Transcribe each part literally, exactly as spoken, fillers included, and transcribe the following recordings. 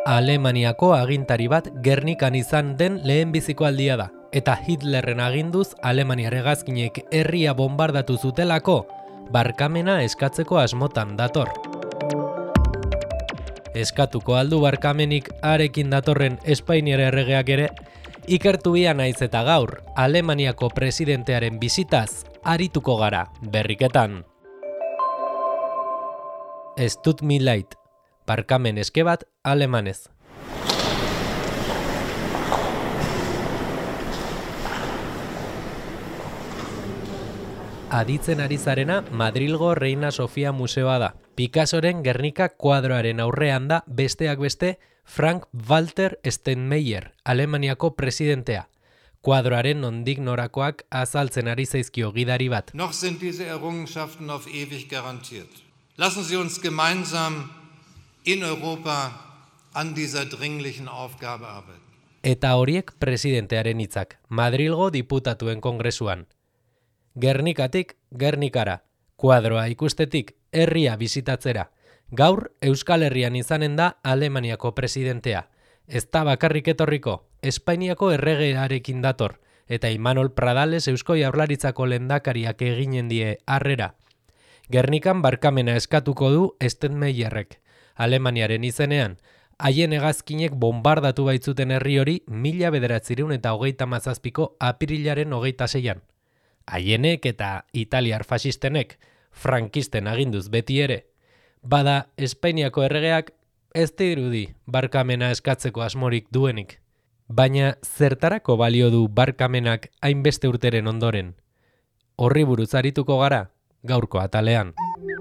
Alemaniako agintari bat Gernikan izan den lehenbiziko aldia da. Eta Hitlerren aginduz Alemaniar hegazkinek herria bombardatu zutelako, barkamena eskatzeko asmotan dator. Eskatuko aldu barkamenik arekin datorren Espainiar erregeak ere, ikertu bia naiz eta gaur, Alemaniako presidentearen bisitaz arituko gara berriketan. Ez tut mi leid, barkamen eske bat alemanez. Aditzen ari zarena Madrilgo Reina Sofia Museoa da. Picassoren Gernika kuadroaren aurrean da besteak beste Frank Walter Steinmeier, Alemaniako presidentea. Kuadroaren nondik norakoak azaltzen ari zaizkio gidari bat. Noch sind diese Errungenschaften auf ewig garantiert. Lassen Sie uns gemeinsam in Europa an dieser dringlichen Aufgabe arbeiten. Eta horiek presidentearen hitzak, Madrilgo diputatuen kongresuan. Gernikatik Gernikara, kuadroa ikustetik herria bisitatzera. Gaur Euskal Herrian izanen da Alemaniako presidentea. Ez da bakarrik etorriko, Espainiako erregearekin dator, eta Imanol Pradales Eusko Jaurlaritzako lehendakariak eginen die harrera. Gernikan barkamena eskatuko du Steinmeierrek. Alemaniaren izenean, haien hegazkinek bombardatu baitzuten herri hori mila bederatziehun eta hogeita hamazazpiko apirilaren hogeita seian. Haienek eta italiar fasistenek, frankisten aginduz beti ere, bada Espainiako erregeak ez dirudi barkamena eskatzeko asmorik duenik. Baina zertarako balio du barkamenak hainbeste urteren ondoren? Horri buruz arituko gara, gaurko atalean.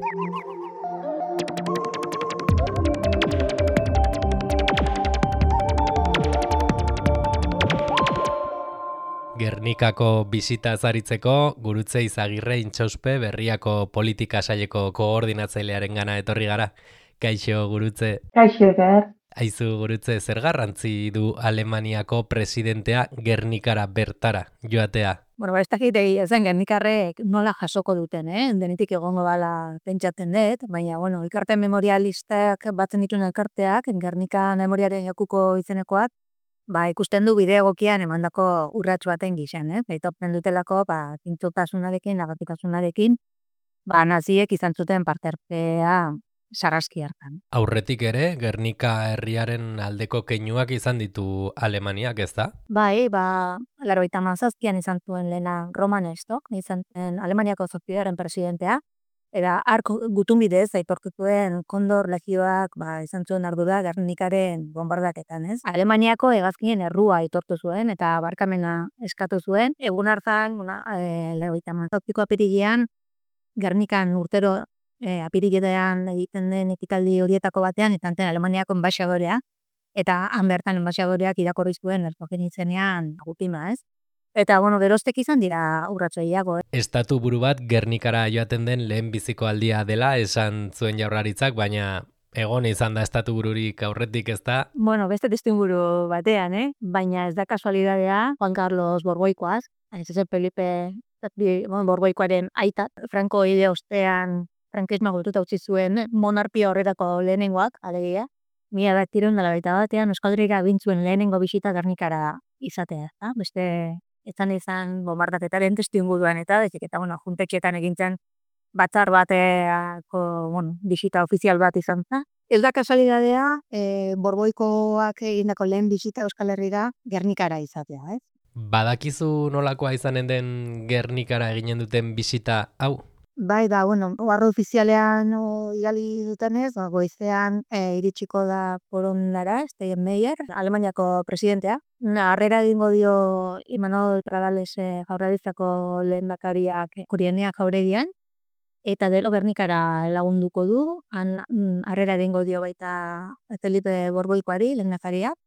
Gernikako bisita zaritzeko, Gurutze Izagirre Intxauspe Berriako politika saileko koordinatzailearen gana etorri gara. Kaixo, Gurutze. Kaixo, Ger. Aizu, Gurutze, zer garrantzi du Alemaniako presidentea Gernikara bertara joatea? Bueno, ba, ez dakit egia zen Gernikarrek nola jasoko duten, eh? Denetik egongo bala pentsatzen dut, baina, bueno, elkarte memorialistak batzen dituen elkarteak, Gernika memoriaren jakuko izenekoak, ba, ikusten du bide egokian emandako urrats baten gizan, eh? Baitopen dutelako, ba, tintzotasunarekin, nagatikasunarekin, ba, naziek izan zuten parterpea sarraski hartan. Aurretik ere, Gernika herriaren aldeko keinuak izan ditu Alemaniak, ez da? Bai, ba, laurogeita hamazazpian izan zuen lehena Roman Stock, izan zen Alemaniako zazpigarren presidentea, eta hark gutun bidez aitortutuen Kondor legioak ba, izan zuen ardura Gernikaren bombardaketan, ez? Alemaniako hegazkinen errua aitortu zuen eta barkamena eskatu zuen. Egun hartan, e, laurogeita hamazazpiko apirilean, Gernikan urtero e, apirilean egiten den ekitaldi horietako batean, izan zen Alemaniako enbaxadorea, eta han bertan enbaxadoreak irakorri zuen erzogen izenean gupima, ez? Eta, bueno, geroztek izan dira urratxoiago. Eh? Estatu buru bat Gernikara joaten den lehen biziko aldia dela esan zuen Jaurlaritzak, baina egon izan da estatu bururik aurretik, ez da? Bueno, beste testuinguru batean, eh? Baina ez da kasualidadea Juan Carlos Borboikoaz, ez zen Felipe bueno, Borboikoaren aita, Franco hile ostean frankismoa gultuta utzi zuen monarpia horretako lehenengoak, alegia. Mila bederatziehun eta laurogeita batean Euskal Herrira bintzuen lehenengo bisita Gernikara izatea, da? Beste ezan izan bombardaketaren testuinguruan eta bezik eta, bueno, juntetxetan egintzen batzar bateako, bueno, bisita ofizial bat izan da. Ez da kasualidadea, e, Borboikoak egindako lehen bisita Euskal Herrira Gernikara izatea, ez? Badakizu nolakoa izanen den Gernikara eginen duten bisita hau? Bai, da, bueno, oharro ofizialean o, igali dutenez, ba, goizean e, iritsiko da Porondara, Steinmeier, Alemaniako presidentea. Harrera egingo dio Imanol Pradales e, Jaurlaritzako lehendakariak Kurienea Jauregian, eta gero Gernikara lagunduko du, han harrera egingo dio baita Felipe Borboikoari lehendakariak,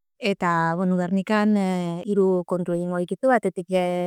eta, bueno, Gernikan e, hiru kontu egingo ditu, batetik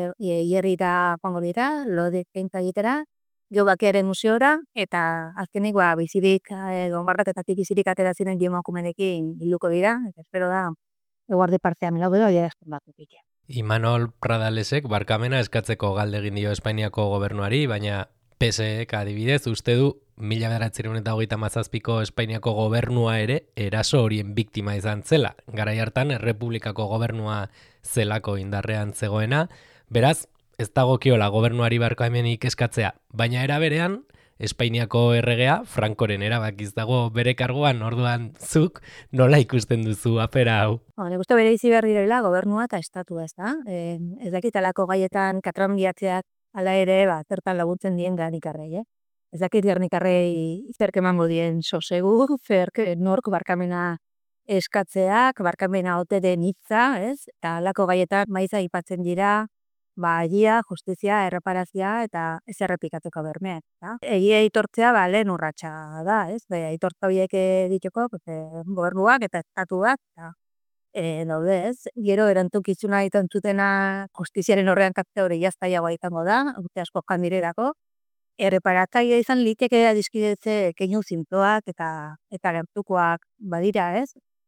hierrira joango dira, lodek keinta egitera, Geobakearen museora, eta azkenik ba, bizirik, e, bombardaketatik bizirik atera ziren emakumeekin bilduko dira, eta espero da, eguardi partea milau edo, ja esken bat dutik. Imanol Pradalesek barkamena eskatzeko galdegin dio Espainiako gobernuari, baina P S E-ek adibidez uste du mila bederatziehun eta hogeita hamazazpiko Espainiako gobernua ere eraso horien biktima izan zela. Garai hartan Errepublikako gobernua zelako indarrean zegoena, beraz, ez dagokiola gobernuari barkamenik eskatzea, baina era berean Espainiako erregea Frankoren erabakiz dago bere karguan, orduan zuk nola ikusten duzu afera hau? Ba, nik uste bereizi behar direla gobernua eta estatua, ez da? E, ez dakit alako gaietan katranbiatzeak ala ere, ba, zertan laguntzen dien Gernikarrei, eh? Ez dakit Gernikarrei zerk emango dien sosegu, zerk nork barkamena eskatzeak, barkamena ote den hitza, ez? Eta alako gaietan maiza aipatzen dira, ba, egia, justizia, erreparazia eta ez errepikatzeko bermeak, da? Egia aitortzea, ba, lehen urratsa da, ez? Be, aitortza horiek diteko, pues, eh, gobernuak eta estatuak, eta e, daude, ez? Gero erantzukizuna izan zutena justiziaren horrean katzea hori jaztaiagoa izango da, urte asko jandirerako. Erreparatzaile izan liteke adiskidetze keinu zintoak eta eta gertukoak badira, ez?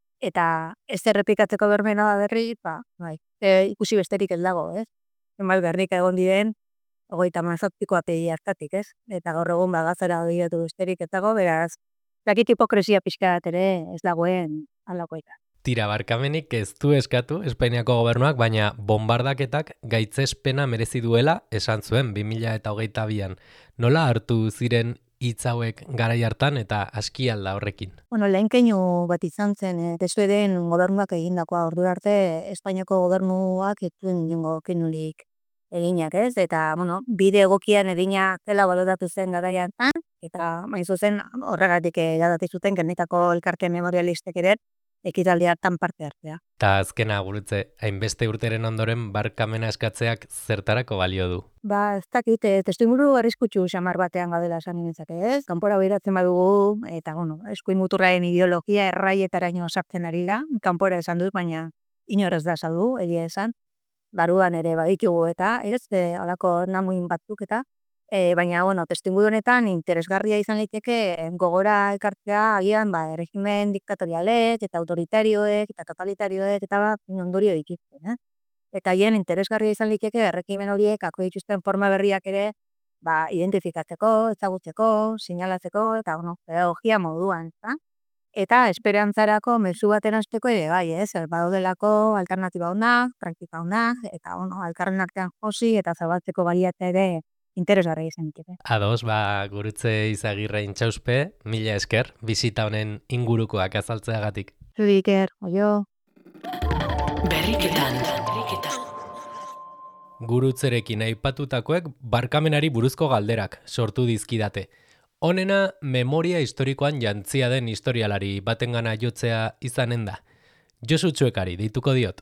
Eta ez errepikatzeko bermena da berri, ba, bai, e, ikusi besterik ez dago, ez? Zenbat Gernika egon diren, hogeita hamazazpiko apegi hartatik, ez? Eta gaur egun bagazara begiratu besterik ez dago, beraz, dakit hipokresia pixka bat ere ez dagoen halakoetan. Tira, barkamenik ez du eskatu Espainiako gobernuak, baina bombardaketak gaitzespena merezi duela esan zuen bi mila hogeita bian. Nola hartu ziren hitz hauek garai hartan eta aski alda horrekin? Bueno, lehen keinu bat izan zen, eh, Tesueden gobernuak egindakoa, ordu arte Espainiako gobernuak ez zuen inongo keinurik eginak, ez? Eta, bueno, bide egokian egina zela baloratu zen garai hartan, eta hain zuzen horregatik erabaki zuten Gernikako elkarte memorialistek ere ekitaldi hartan parte hartzea. Ta azkena gurutze, hainbeste urteren ondoren barkamena eskatzeak zertarako balio du? Ba, ez dakit, eh, testuinguru arriskutsu xamar batean gaudela esan nintzake, ez? Kanpora behiratzen badugu, eta, bueno, eskuin muturraren ideologia erraietaraino sartzen ari da, kanpora esan dut, baina inorez da saldu, egia esan. Baruan ere baditugu eta, ez, e, alako namuin batzuk eta, e, baina, bueno, testuinguru honetan interesgarria izan liteke gogora ekartzea agian, ba, erregimen diktatorialek eta autoritarioek eta totalitarioek eta ba, ondorio dituzten, eh? Eta hien interesgarria izan liteke erregimen horiek ako dituzten forma berriak ere ba, identifikatzeko, ezagutzeko, sinalatzeko eta bueno, pedagogia moduan, eta eta esperantzarako mezu baten hasteko ere bai, ez? Badaudelako alternatiba onak, praktika onak, eta bueno, elkarren artean josi eta zabaltzeko baliatzea ere interesgarria izan liteke. Ados, ba, gurutze Izagirre Intxauspe, mila esker, bizita honen ingurukoak azaltzeagatik. Zuri Iker, oio. Berriketan. Gurutzerekin aipatutakoek barkamenari buruzko galderak sortu dizkidate. Honena memoria historikoan jantzia den historialari batengana jotzea izanen da. Josu Txuekari deituko diot.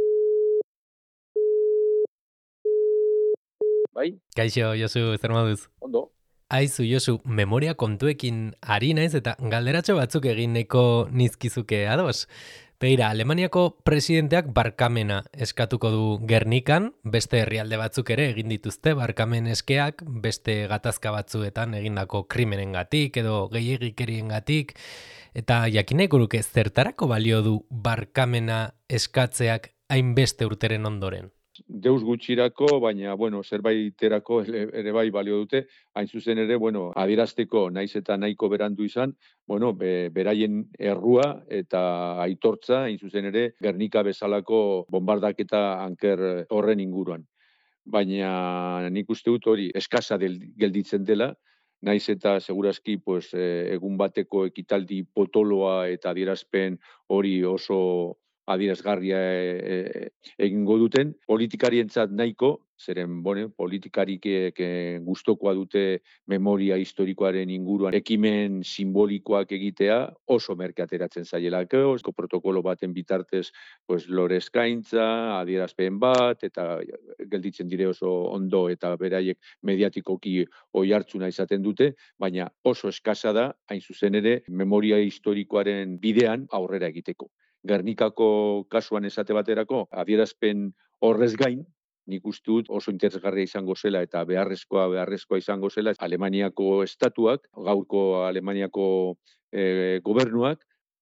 Bai? Kaixo, Josu, zer moduz? Ondo. Aizu, Josu, memoria kontuekin ari naiz eta galderatxo batzuk egin nahiko nizkizuke ados. Beira, Alemaniako presidenteak barkamena eskatuko du Gernikan, beste herrialde batzuk ere egin dituzte barkamen eskeak, beste gatazka batzuetan egindako krimenengatik edo gehiegikeriengatik, eta jakinek guruke zertarako balio du barkamena eskatzeak hainbeste urteren ondoren? Deus gutxirako, baina, bueno, zerbaiterako ere bai balio dute, hain zuzen ere, bueno, adierazteko naiz eta nahiko berandu izan, bueno, be, beraien errua eta aitortza, hain zuzen ere, Gernika bezalako bombardaketa anker horren inguruan. Baina nik uste dut hori eskasa del, gelditzen dela, naiz eta segurazki pues, egun bateko ekitaldi potoloa eta adierazpen hori oso adierazgarria e, e, egingo duten, politikarientzat nahiko, zeren, bueno, politikarik e, gustokoa dute memoria historikoaren inguruan ekimen simbolikoak egitea oso merke ateratzen zaielako, osko protokolo baten bitartez pues, lore eskaintza, adierazpen bat, eta gelditzen dire oso ondo eta beraiek mediatikoki oihartzuna izaten dute, baina oso eskasa da, hain zuzen ere, memoria historikoaren bidean aurrera egiteko. Gernikako kasuan esate baterako, adierazpen horrez gain, nik uste dut oso interesgarria izango zela eta beharrezkoa beharrezkoa izango zela Alemaniako estatuak, gaurko Alemaniako e, gobernuak,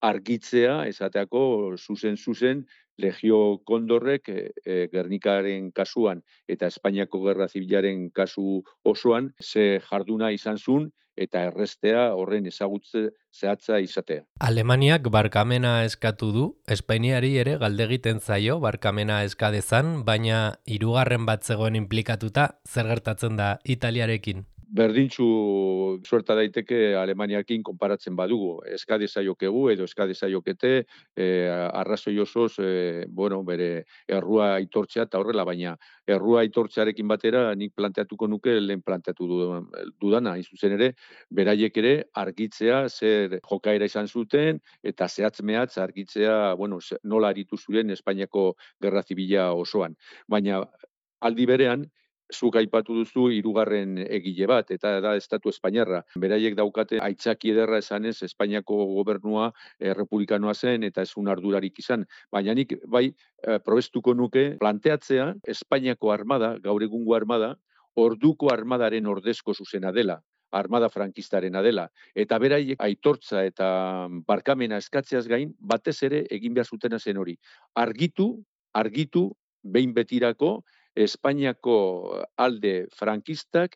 argitzea, esateako zuzen-zuzen, Legio Kondorrek e, e, Gernikaren kasuan eta Espainiako Gerra Zibilaren kasu osoan ze jarduna izan zuen eta errestea horren ezagutze zehatza izatea. Alemaniak barkamena eskatu du, Espainiari ere galdegiten zaio barkamena eskadezan, baina hirugarren bat zegoen inplikatuta zer gertatzen da Italiarekin? Berdintzu suerta daiteke Alemaniakin konparatzen badugu. Eskadezaiokegu edo eskadezaiokete e, arrazoi osoz e, bueno, bere errua aitortzea eta horrela, baina errua aitortzearekin batera nik planteatuko nuke lehen planteatu dudana, hain zuzen ere, beraiek ere argitzea zer jokaera izan zuten eta zehatz-mehatz argitzea bueno, nola aritu zuren Espainiako Gerra Zibila osoan. Baina aldi berean, zuk aipatu duzu hirugarren egile bat, eta da Estatu Espainiarra. Beraiek daukate aitzaki ederra esanez Espainiako gobernua e, republikanoa zen eta ez un ardurarik izan. Baina nik bai e, probestuko nuke planteatzea Espainiako armada, gaur egungo armada, orduko armadaren ordezko zuzena dela. Armada frankistarena dela. Eta beraiek aitortza eta barkamena eskatzeaz gain, batez ere egin behar zutena zen hori. Argitu, argitu, behin betirako, Espainiako alde frankistak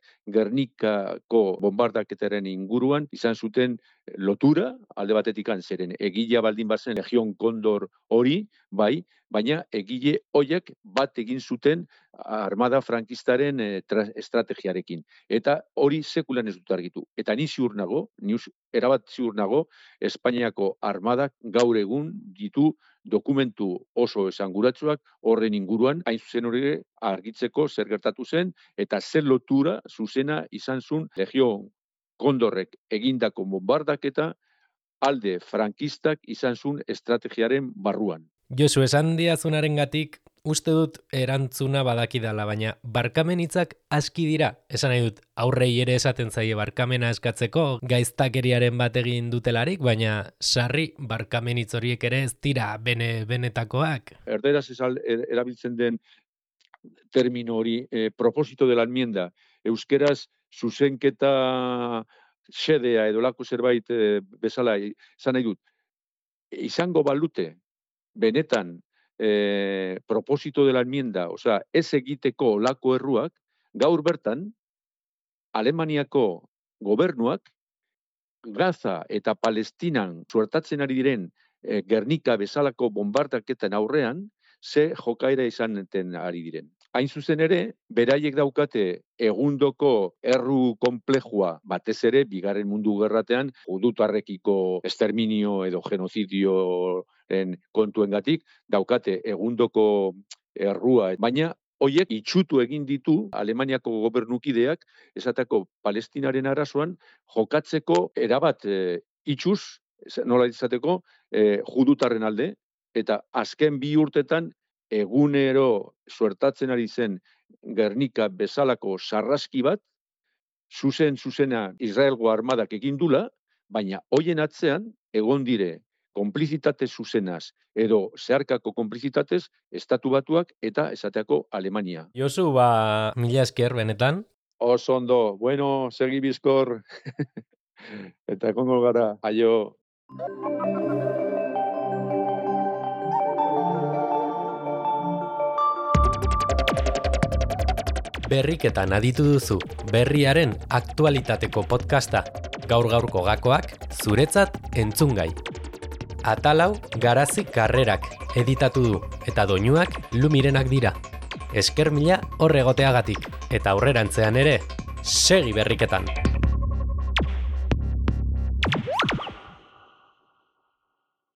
Gernikako bombardaketaren inguruan izan zuten lotura, alde batetikan zeren egilea baldin bazen Legion Kondor hori, bai, baina egile hoiek bat egin zuten armada frankistaren e, estrategiarekin. Eta hori sekulan ez dut argitu. Eta ni ziur nago, ni erabat ziur nago, Espainiako armadak gaur egun ditu dokumentu oso esanguratsuak horren inguruan, hain zuzen hori argitzeko zer gertatu zen, eta zer lotura zuzena izan zuen Legio Kondorrek egindako bombardaketa alde frankistak izan zuen estrategiaren barruan. Josu, esan diazunarengatik uste dut erantzuna badakidala, baina barkamen hitzak aski dira. Esan nahi dut, aurrei ere esaten zaie barkamena eskatzeko gaiztakeriaren bat egin dutelarik, baina sarri barkamen hitz horiek ere ez dira bene benetakoak. Erderaz erabiltzen den termino hori, eh, propósito de la enmienda, euskeraz zuzenketa xedea edo lako zerbait eh, bezala, izan nahi dut, izango balute, benetan, eh, propósito de la enmienda, osea, ez egiteko lako erruak, gaur bertan, Alemaniako gobernuak, Gaza eta Palestinan suertatzen ari diren eh, Gernika bezalako bombardaketen aurrean, ze jokaera izaneten ari diren. Hain zuzen ere, beraiek daukate egundoko erru konplejua, batez ere, bigarren mundu gerratean, judutarrekiko esterminio edo genozidioen kontuengatik, daukate egundoko errua, baina hoiek itxutu egin ditu Alemaniako gobernukideak, esateko Palestinaren arazoan, jokatzeko erabat e, itxuz, nola izateko, e, judutarren alde, eta azken bi urtetan egunero suertatzen ari zen Gernika bezalako sarraski bat, zuzen zuzena Israelgo armadak egin dula, baina hoien atzean egon dire konplizitate zuzenaz edo zeharkako konplizitatez Estatu Batuak eta esateako Alemania. Josu, ba, mila esker benetan. Oso ondo, bueno, segi bizkor, eta egongo gara, aio. Berriketan aditu duzu, berriaren aktualitateko podcasta, gaur-gaurko gakoak, zuretzat entzungai. Atalau Garazi Karrerak editatu du, eta doinuak Lumirenak dira. Esker mila horregoteagatik, eta aurrerantzean ere, segi berriketan!